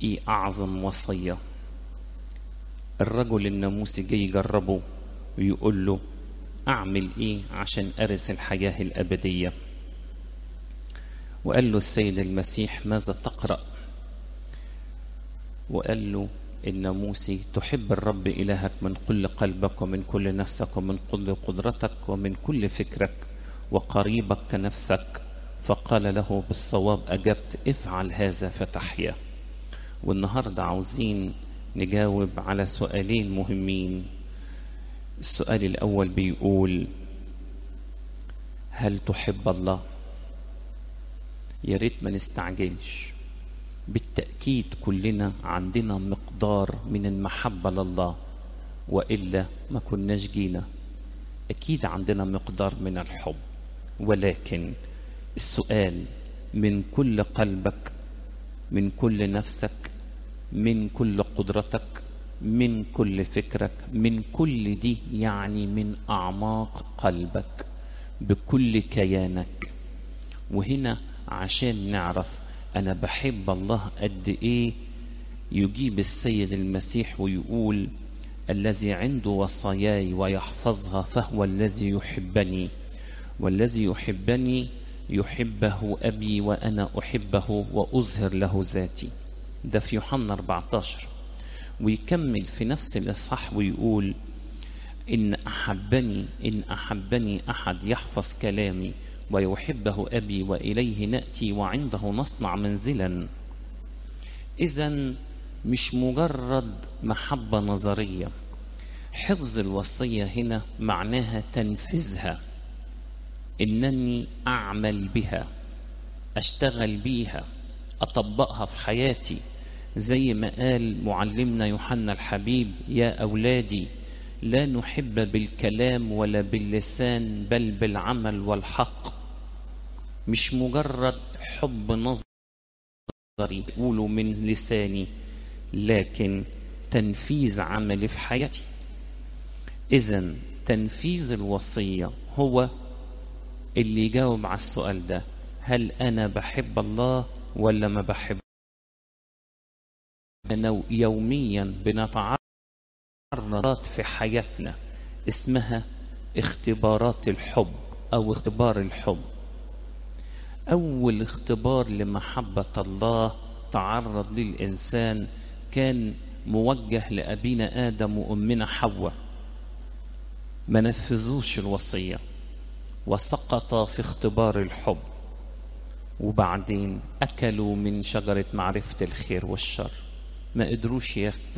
ايه اعظم وصية. الرجل الناموسي جاي يجربه ويقول له اعمل ايه عشان ارث الحياة الابدية؟ وقال له السيد المسيح ماذا تقرأ؟ وقال له الناموسي تحب الرب إلهك من كل قلبك ومن كل نفسك ومن كل قدرتك ومن كل فكرك وقريبك كنفسك. فقال له بالصواب أجبت، افعل هذا فتحيا. والنهاردة عاوزين نجاوب على سؤالين مهمين. السؤال الأول بيقول هل تحب الله؟ يا ريت ما نستعجلش. بالتأكيد كلنا عندنا مقدار من المحبة لله، وإلا ما كناش جينا. أكيد عندنا مقدار من الحب، ولكن السؤال من كل قلبك، من كل نفسك، من كل قدرتك، من كل فكرك، من كل دي يعني من أعماق قلبك بكل كيانك. وهنا عشان نعرف أنا بحب الله قد إيه، يجيب السيد المسيح ويقول الذي عنده وصاياي ويحفظها فهو الذي يحبني، والذي يحبني يحبه أبي وأنا أحبه وأظهر له ذاتي. ده في يوحنا 14. ويكمل في نفس الإصحاح ويقول إن أحبني أحد يحفظ كلامي ويحبه أبي وإليه نأتي وعنده نصنع منزلا. إذن مش مجرد محبة نظرية. حفظ الوصية هنا معناها تنفيذها، إنني أعمل بها، أشتغل بيها، أطبقها في حياتي. زي ما قال معلمنا يوحنا الحبيب يا أولادي لا نحب بالكلام ولا باللسان بل بالعمل والحق. مش مجرد حب نظري أقوله من لساني، لكن تنفيذ عملي في حياتي. إذن تنفيذ الوصية هو اللي يجاوب على السؤال ده، هل أنا بحب الله ولا ما بحب؟ يوميا بنتعرض في حياتنا اسمها اختبارات الحب أو اختبار الحب. أول اختبار لمحبة الله تعرض للإنسان كان موجه لأبينا آدم وأمنا حواء، ما نفذوش الوصية وسقط في اختبار الحب، وبعدين أكلوا من شجرة معرفة الخير والشر، ما قدروش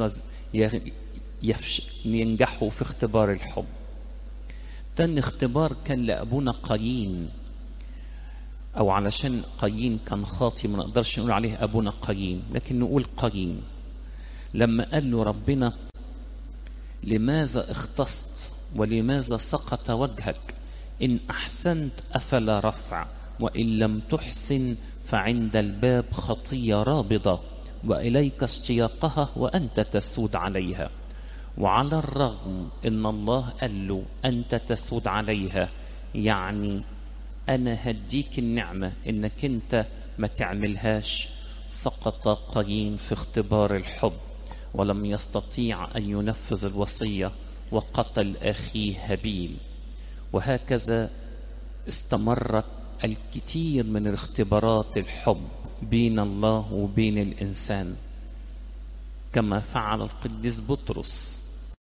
ينجحوا في اختبار الحب. تاني اختبار كان لأبونا قايين، أو علشان قايين كان خاطي ما نقدرش نقول عليه أبونا قايين، لكن نقول قايين. لما قال له ربنا لماذا اختصت ولماذا سقط وجهك؟ إن أحسنت أفلا رفع، وإن لم تحسن فعند الباب خطية رابضة وإليك اشتياقها وأنت تسود عليها. وعلى الرغم إن الله قال له أنت تسود عليها، يعني أنا هديك النعمة إنك أنت ما تعملهاش، سقط قايين في اختبار الحب ولم يستطيع أن ينفذ الوصية وقتل أخيه هابيل. وهكذا استمرت الكثير من اختبارات الحب بين الله وبين الإنسان، كما فعل القديس بطرس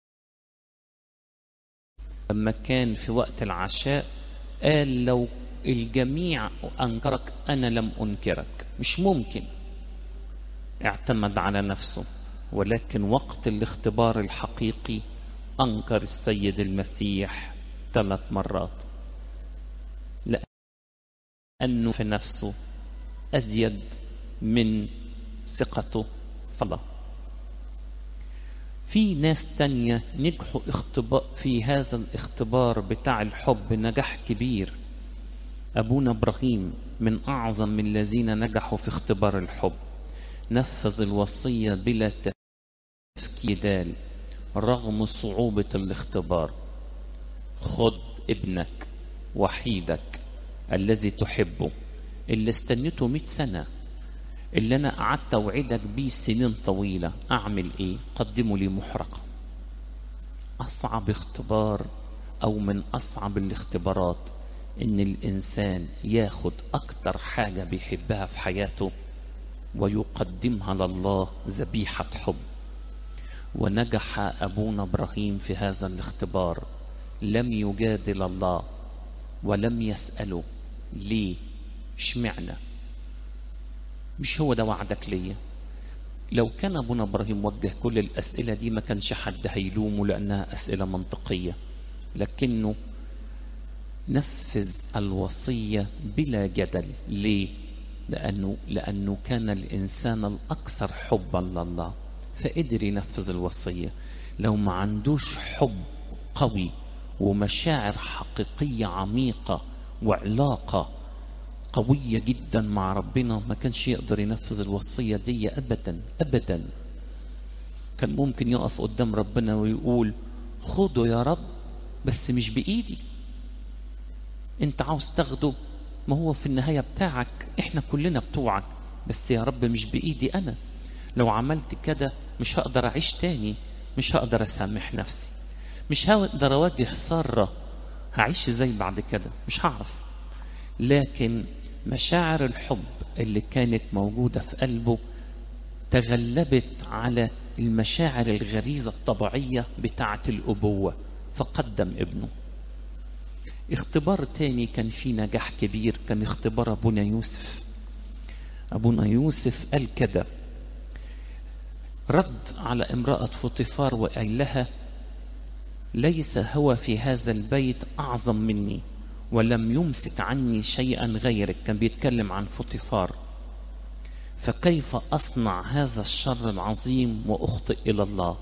لما كان في وقت العشاء قال لو الجميع أنكرك أنا لم أنكرك. مش ممكن، اعتمد على نفسه، ولكن وقت الاختبار الحقيقي أنكر السيد المسيح 3 مرات، لأنه في نفسه أزيد من ثقته في الله. في ناس تانية نجحوا في هذا الاختبار بتاع الحب نجاح كبير. أبونا إبراهيم من أعظم الذين نجحوا في اختبار الحب، نفذ الوصية بلا تفكير رغم صعوبة الاختبار. خد ابنك وحيدك الذي تحبه اللي استنته 100 سنة اللي أنا قعدت أوعدك بيه سنين طويلة، أعمل إيه؟ قدموا لي محرقة. أصعب اختبار أو من أصعب الاختبارات إن الإنسان ياخد أكتر حاجة بيحبها في حياته ويقدمها لله ذبيحة حب. ونجح أبونا إبراهيم في هذا الاختبار، لم يجادل الله ولم يسأله ليه، اشمعنى، مش هو ده وعدك ليا. لو كان أبونا إبراهيم وجه كل الأسئلة دي ما كانش حد هيلومه لأنها أسئلة منطقية، لكنه نفذ الوصية بلا جدل. ليه؟ لأنه كان الإنسان الأكثر حبا لله فقدر ينفذ الوصية. لو ما عندوش حب قوي ومشاعر حقيقية عميقة وعلاقة قوية جدا مع ربنا ما كانش يقدر ينفذ الوصية دي أبدا أبدا. كان ممكن يقف قدام ربنا ويقول خده يا رب بس مش بإيدي، انت عاوز تاخده ما هو في النهاية بتاعك، احنا كلنا بتوعك، بس يا رب مش بإيدي أنا، لو عملت كده مش هقدر أعيش تاني، مش هقدر أسامح نفسي، مش هقدر أواجه سارة، هعيش ازاي بعد كده؟ مش هعرف. لكن مشاعر الحب اللي كانت موجودة في قلبه تغلبت على المشاعر الغريزة الطبيعية بتاعة الأبوة فقدم ابنه. اختبار تاني كان فيه نجاح كبير، كان اختبار أبونا يوسف. أبونا يوسف قال كده، رد على امرأة فوطيفار وقال لها ليس هو في هذا البيت أعظم مني ولم يمسك عني شيئا غيرك. كان بيتكلم عن فوطيفار، فكيف أصنع هذا الشر العظيم وأخطئ إلى الله؟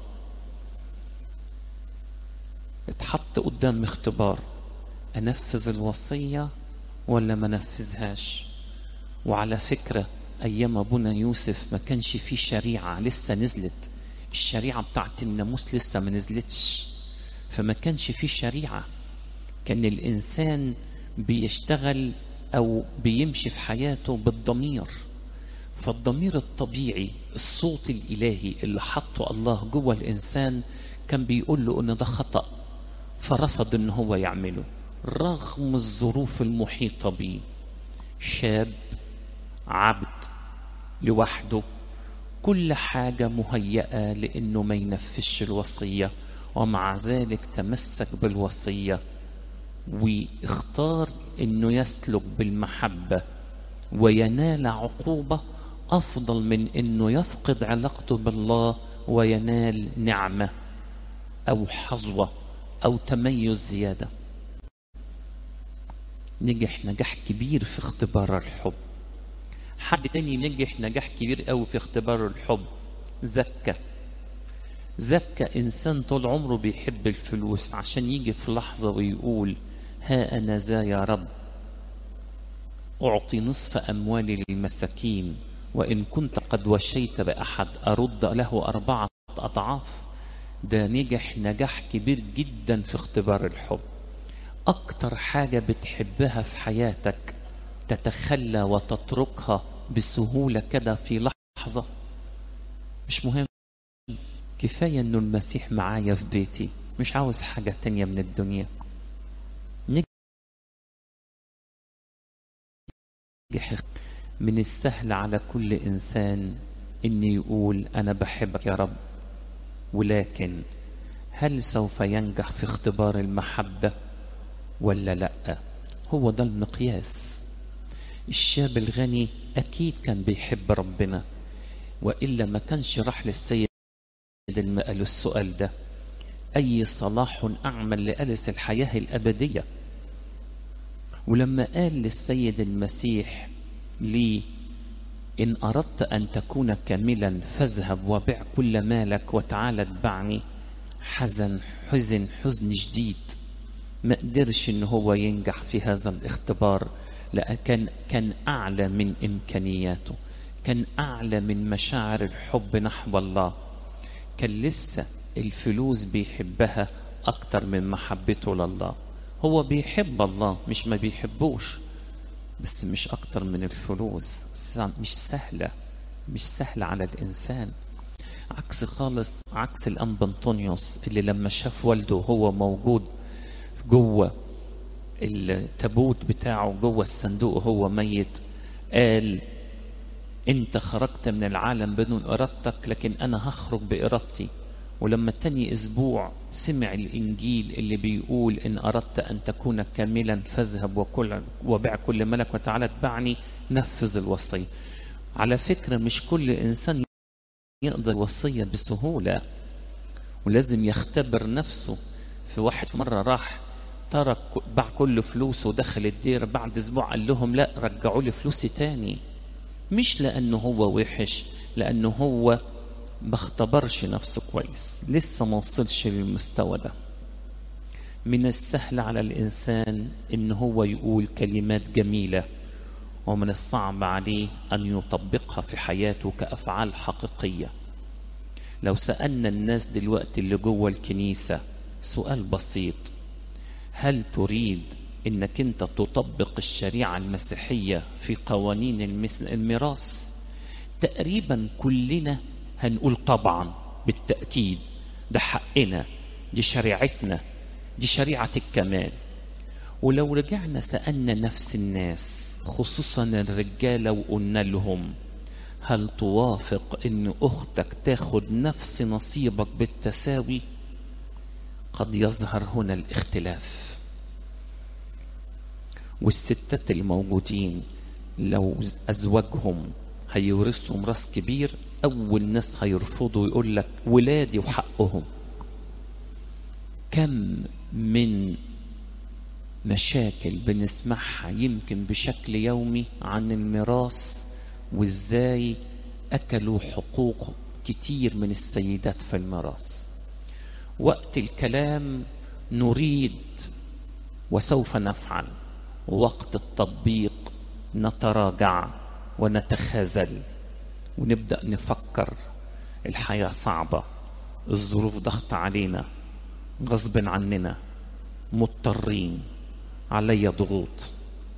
اتحط قدام اختبار، أنفذ الوصية ولا ما نفذهاش؟ وعلى فكرة أيام أبونا يوسف ما كانش فيه شريعة لسه نزلت، الشريعة بتاعت الناموس لسه ما نزلتش، فما كانش فيه شريعة. كان الإنسان بيشتغل أو بيمشي في حياته بالضمير، فالضمير الطبيعي الصوت الإلهي اللي حطه الله جوه الإنسان كان بيقول له إن ده خطأ، فرفض إن هو يعمله رغم الظروف المحيطة بيه. شاب عبد لوحده، كل حاجة مهيئة لأنه ما ينفذش الوصية، ومع ذلك تمسك بالوصية واختار أنه يسلك بالمحبة وينال عقوبة أفضل من أنه يفقد علاقته بالله وينال نعمة أو حظوة أو تميز زيادة. نجح نجاح كبير في اختبار الحب. حد تاني نجح نجاح كبير قوي في اختبار الحب، زكى إنسان طول عمره بيحب الفلوس عشان يجي في لحظة ويقول ها أنا ذا يا رب أعطي نصف أموالي للمساكين وإن كنت قد وشيت بأحد أرد له 4 أضعاف. ده نجح نجاح كبير جدا في اختبار الحب. أكتر حاجة بتحبها في حياتك تتخلى وتتركها بسهولة كده في لحظة؟ مش مهم، كفاية إنه المسيح معايا في بيتي، مش عاوز حاجة تانية من الدنيا. نجح. من السهل على كل إنسان إن يقول أنا بحبك يا رب، ولكن هل سوف ينجح في اختبار المحبة ولا لأ؟ هو ده المقياس. الشاب الغني أكيد كان بيحب ربنا، وإلا ما كانش راح للسيد قال السؤال ده، أي صلاح أعمل لألس الحياة الأبدية؟ ولما قال للسيد المسيح لي إن أردت أن تكون كاملا فاذهب وبع كل مالك وتعال اتبعني، حزن شديد، ما قدرش إن هو ينجح في هذا الاختبار، لأن كان أعلى من إمكانياته، كان أعلى من مشاعر الحب نحو الله، كان لسه الفلوس بيحبها أكتر من محبته لله. هو بيحب الله مش ما بيحبوش، بس مش أكتر من الفلوس، مش سهلة مش سهل على الإنسان. عكس خالص، عكس الأنبا أنطونيوس اللي لما شاف والده هو موجود جوه التابوت بتاعه، جوه الصندوق وهو ميت، قال انت خرجت من العالم بدون ارادتك، لكن انا هخرج بارادتي. ولما تاني اسبوع سمع الانجيل اللي بيقول ان اردت ان تكون كاملا فاذهب وكل وبيع كل ملك وتعالى اتبعني، نفذ الوصيه. على فكره مش كل انسان يقدر الوصيه بسهوله، ولازم يختبر نفسه. في واحد في مره راح ترك باع كل فلوسه ودخل الدير، بعد اسبوع قال لهم لا رجعوا لي فلوسي تاني. مش لانه هو وحش، لانه هو ما اختبرش نفسه كويس، لسه ما وصلش للمستوى ده. من السهل على الانسان ان هو يقول كلمات جميله، ومن الصعب عليه ان يطبقها في حياته كافعال حقيقيه. لو سالنا الناس دلوقتي اللي جوه الكنيسه سؤال بسيط: هل تريد انك انت تطبق الشريعه المسيحيه في قوانين الميراث؟ تقريبا كلنا هنقول طبعا، بالتاكيد، ده حقنا، دي شريعتنا، دي شريعه الكمال. ولو رجعنا سالنا نفس الناس خصوصا الرجاله وقلنا لهم هل توافق ان اختك تاخد نفس نصيبك بالتساوي، قد يظهر هنا الاختلاف. والستات الموجودين لو ازواجهم هيورثوا ميراث كبير، اول ناس هيرفضوا يقول لك ولادي وحقهم. كم من مشاكل بنسمعها يمكن بشكل يومي عن الميراث، وازاي اكلوا حقوق كتير من السيدات في الميراث. وقت الكلام نريد وسوف نفعل، ووقت التطبيق نتراجع ونتخاذل ونبدأ نفكر الحياة صعبة، الظروف ضغط علينا، غصب عننا، مضطرين، علي ضغوط.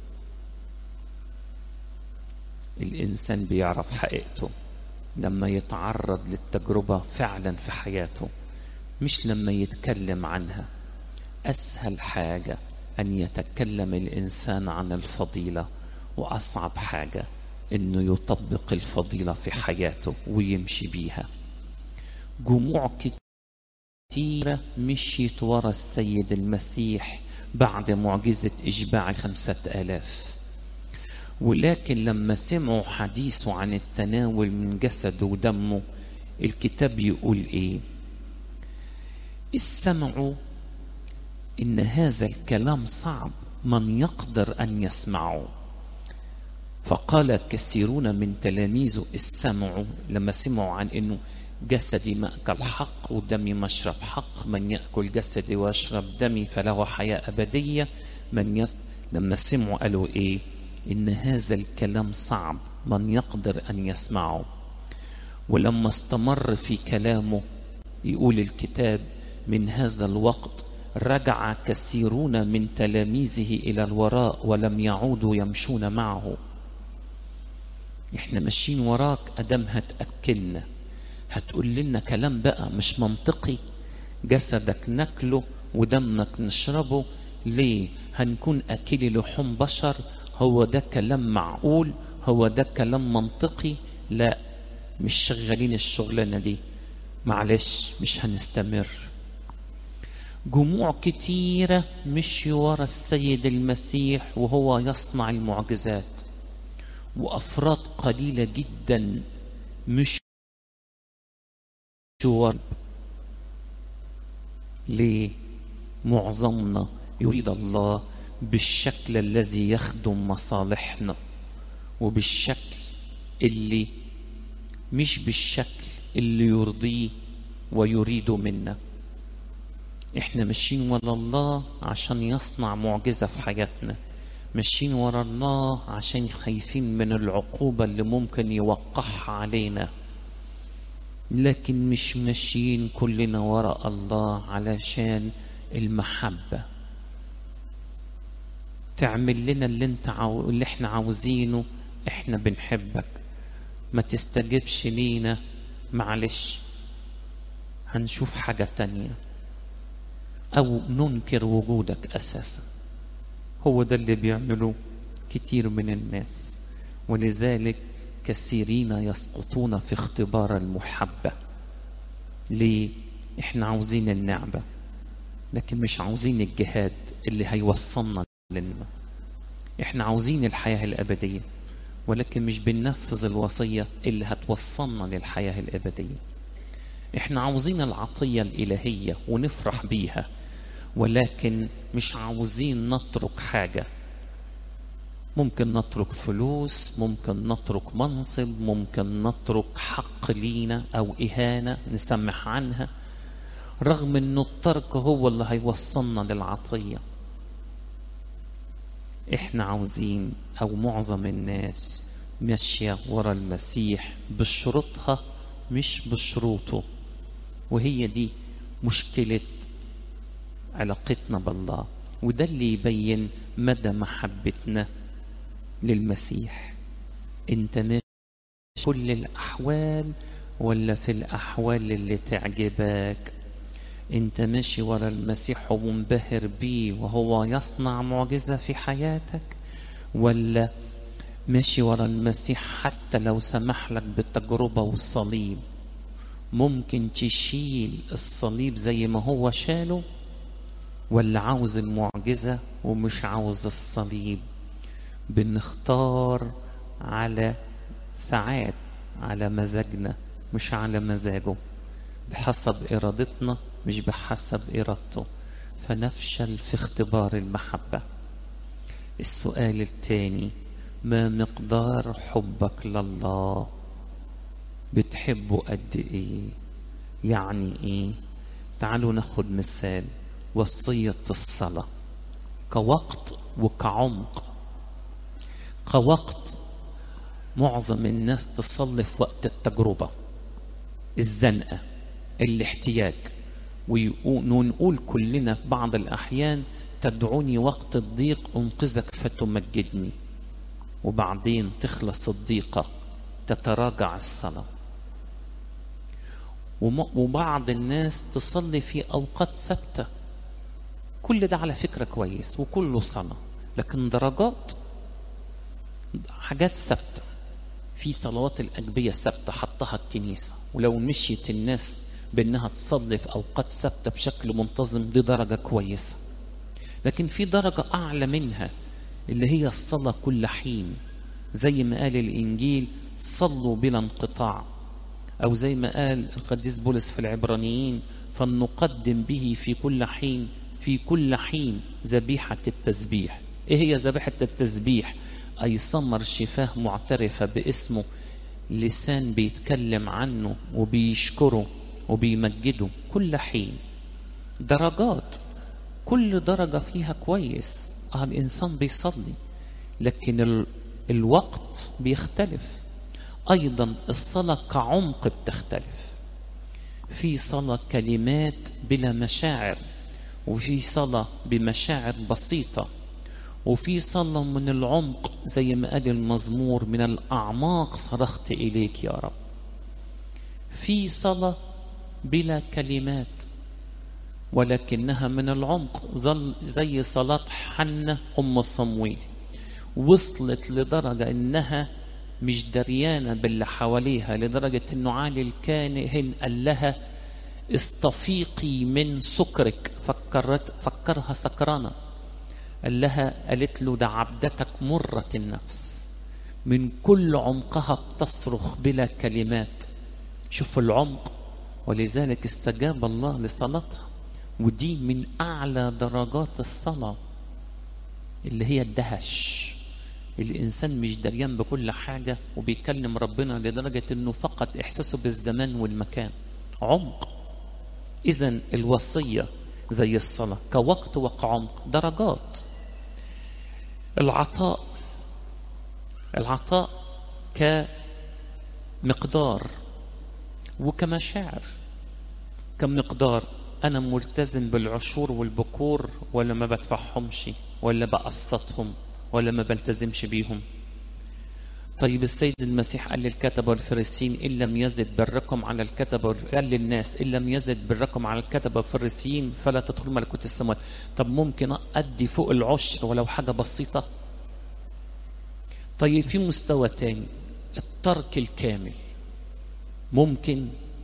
الإنسان بيعرف حقيقته لما يتعرض للتجربة فعلا في حياته، مش لما يتكلم عنها. أسهل حاجة أن يتكلم الإنسان عن الفضيلة، وأصعب حاجة أنه يطبق الفضيلة في حياته ويمشي بيها. جموع كتيرة مشيت ورا السيد المسيح بعد معجزة إشباع 5000، ولكن لما سمعوا حديثه عن التناول من جسده ودمه، الكتاب يقول إيه؟ إذ سمعوا إن هذا الكلام صعب، من يقدر أن يسمعه؟ فقال كثيرون من تلاميذه إذ سمعوا، لما سمعوا عن إنه جسدي مأكل حق ودمي مشرب حق، من يأكل جسدي ويشرب دمي فله حياة أبدية. لما سمعوا قالوا إيه؟ إن هذا الكلام صعب، من يقدر أن يسمعه؟ ولما استمر في كلامه يقول الكتاب من هذا الوقت رجع كثيرون من تلاميذه إلى الوراء ولم يعودوا يمشون معه. احنا ماشيين وراك أدم هتأكلنا، هتقول لنا كلام بقى مش منطقي، جسدك ناكله ودمك نشربه، ليه هنكون أكلي لحوم بشر؟ هو ده كلام معقول؟ هو ده كلام منطقي؟ لا، مش شغالين الشغلانة دي، معلش مش هنستمر. جموع كتيرة مشي ورا السيد المسيح وهو يصنع المعجزات، وأفراد قليلة جدا مشوا ورا. ليه؟ معظمنا يريد الله بالشكل الذي يخدم مصالحنا، وبالشكل اللي مش بالشكل اللي يرضيه ويريده منا. احنا ماشيين ورا الله عشان يصنع معجزة في حياتنا، ماشيين ورا الله عشان خايفين من العقوبة اللي ممكن يوقعها علينا، لكن مش ماشيين كلنا ورا الله علشان المحبة. تعمل لنا اللي احنا عاوزينه، احنا بنحبك. ما تستجبش لينا، معلش هنشوف حاجة تانية أو ننكر وجودك أساسا. هو ده اللي بيعملوه كتير من الناس، ولذلك كثيرين يسقطون في اختبار المحبة. ليه؟ احنا عاوزين النعمة لكن مش عاوزين الجهاد اللي هيوصلنا للنعمة. احنا عاوزين الحياة الأبدية ولكن مش بننفذ الوصية اللي هتوصلنا للحياة الأبدية. احنا عاوزين العطية الإلهية ونفرح بيها ولكن مش عاوزين نترك حاجة. ممكن نترك فلوس، ممكن نترك منصب، ممكن نترك حق لينا أو إهانة نسمح عنها، رغم أنه الترك هو اللي هيوصلنا للعطية. احنا عاوزين أو معظم الناس ماشية ورا المسيح بشروطها مش بشروطه، وهي دي مشكلة علاقتنا بالله. وده اللي يبين مدى محبتنا للمسيح. انت ماشي كل الأحوال ولا في الأحوال اللي تعجبك؟ انت ماشي ورا المسيح ومنبهر بيه وهو يصنع معجزة في حياتك، ولا ماشي ورا المسيح حتى لو سمح لك بالتجربة والصليب ممكن تشيل الصليب زي ما هو شاله، ولا عاوز المعجزة ومش عاوز الصليب؟ بنختار على ساعات على مزاجنا مش على مزاجه، بحسب إرادتنا مش بحسب إرادته، فنفشل في اختبار المحبة. السؤال الثاني: ما مقدار حبك لله؟ بتحبه قد ايه؟ يعني ايه؟ تعالوا ناخد مثال. وصية الصلاة كوقت وكعمق. كوقت معظم الناس تصلي في وقت التجربة، الزنقة، الاحتياج، ونقول كلنا في بعض الأحيان تدعوني وقت الضيق أنقذك فتمجدني، وبعدين تخلص الضيقة تتراجع الصلاة. وبعض الناس تصلي في أوقات ثابتة. كل ده على فكرة كويس وكله صلاة، لكن درجات، حاجات ثابتة. في صلوات الأجبية ثابتة حطها الكنيسة، ولو مشيت الناس بأنها تصلي في أوقات ثابتة بشكل منتظم دي درجة كويسة. لكن في درجة أعلى منها اللي هي الصلاة كل حين، زي ما قال الإنجيل صلوا بلا انقطاع، أو زي ما قال القديس بولس في العبرانيين فلنقدم به في كل حين، في كل حين ذبيحة التسبيح. إيه هي ذبيحة التسبيح؟ أي ثمر شفاه معترفة باسمه، لسان بيتكلم عنه وبيشكره وبيمجده كل حين. درجات، كل درجة فيها كويس. الإنسان بيصلي، لكن الوقت بيختلف. أيضا الصلاة كعمق بتختلف. في صلاة كلمات بلا مشاعر، وفي صلاة بمشاعر بسيطة، وفي صلاة من العمق زي ما قال المزمور من الأعماق صرخت إليك يا رب. في صلاة بلا كلمات ولكنها من العمق، زي صلاة حنة أم صمويل، وصلت لدرجة إنها مش دريانة باللي حواليها، لدرجة إنه عالي الكاهن قال لها استفيقي من سكرك، فكرها سكرانة. قالت له ده عبدتك مرة النفس، من كل عمقها بتصرخ بلا كلمات. شوف العمق، ولذلك استجاب الله لصلاتها. ودي من أعلى درجات الصلاة اللي هي الدهش. الإنسان مش دريان بكل حاجة وبيكلم ربنا لدرجة أنه فقط إحساسه بالزمان والمكان. عمق. إذن الوصية زي الصلاة كوقت وكعمق، درجات. العطاء كمقدار وكمشاعر. كمقدار، أنا ملتزم بالعشور والبكور ولا ما بدفعهمش، ولا بقسطهم، ولا ما بلتزمش بيهم. طيب السيد المسيح قال للكتبة والفريسيين إن لم يزد بركم على الكتبة، قال للناس إن لم يزد بركم على الكتبة والفريسيين فلا تدخلوا ملكوت السماوات. طب ممكن أدي فوق العشر ولو حاجة بسيطة؟ طيب في مستوى تاني، الترك الكامل ممكن.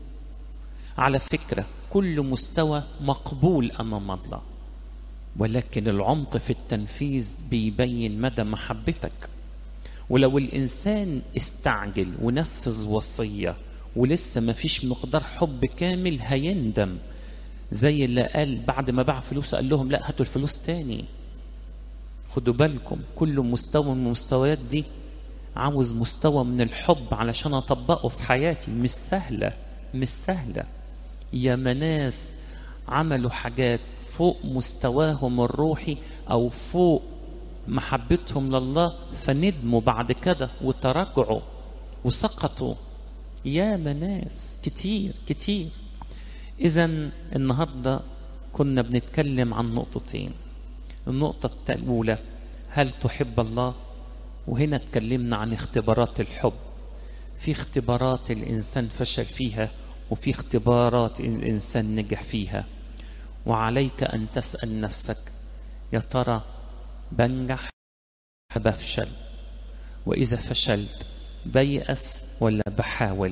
على فكرة كل مستوى مقبول أمام الله، ولكن العمق في التنفيذ بيبين مدى محبتك. ولو الإنسان استعجل ونفذ وصية ولسه ما فيش مقدار حب كامل هيندم، زي اللي قال بعد ما باع فلوس قال لهم لا هاتوا الفلوس تاني. خدوا بالكم، كل مستوى من المستويات دي عاوز مستوى من الحب علشان أطبقه في حياتي. مش سهلة، مش سهلة. يا ناس عملوا حاجات فوق مستواهم الروحي أو فوق محبتهم لله فندموا بعد كده وتراجعوا وسقطوا. يا ناس كتير كتير. إذن النهاردة كنا بنتكلم عن نقطتين. النقطة الأولى، هل تحب الله؟ وهنا اتكلمنا عن اختبارات الحب. في اختبارات الإنسان فشل فيها، وفي اختبارات الإنسان نجح فيها. وعليك أن تسأل نفسك، يا ترى بنجح بفشل؟ وإذا فشلت بيأس ولا بحاول؟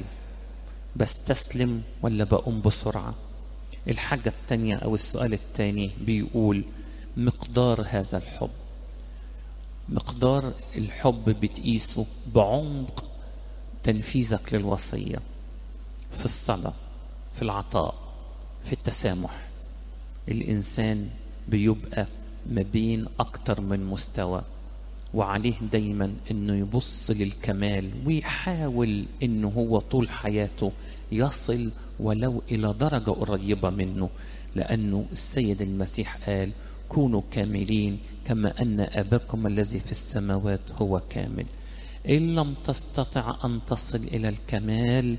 بستسلم ولا بقوم بسرعة؟ الحاجة التانية أو السؤال التاني بيقول مقدار هذا الحب. مقدار الحب بتقيسه بعمق تنفيذك للوصية، في الصلاة، في العطاء، في التسامح. الإنسان بيبقى ما بين أكتر من مستوى، وعليه دايما أنه يبص للكمال ويحاول أنه هو طول حياته يصل ولو إلى درجة قريبة منه، لأنه السيد المسيح قال كونوا كاملين كما أن أباكم الذي في السماوات هو كامل. إن لم تستطع أن تصل إلى الكمال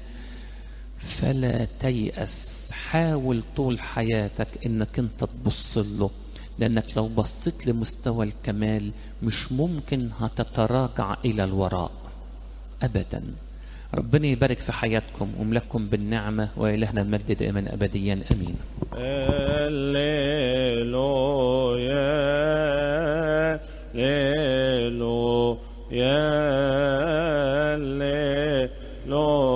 فلا تيأس. حاول طول حياتك انك انت تبص له، لانك لو بصيت لمستوى الكمال مش ممكن هتتراجع الى الوراء ابدا. ربنا يبارك في حياتكم وملككم بالنعمة، وإلهنا المجد دائما أبديا أمين. هللويا هللويا هللويا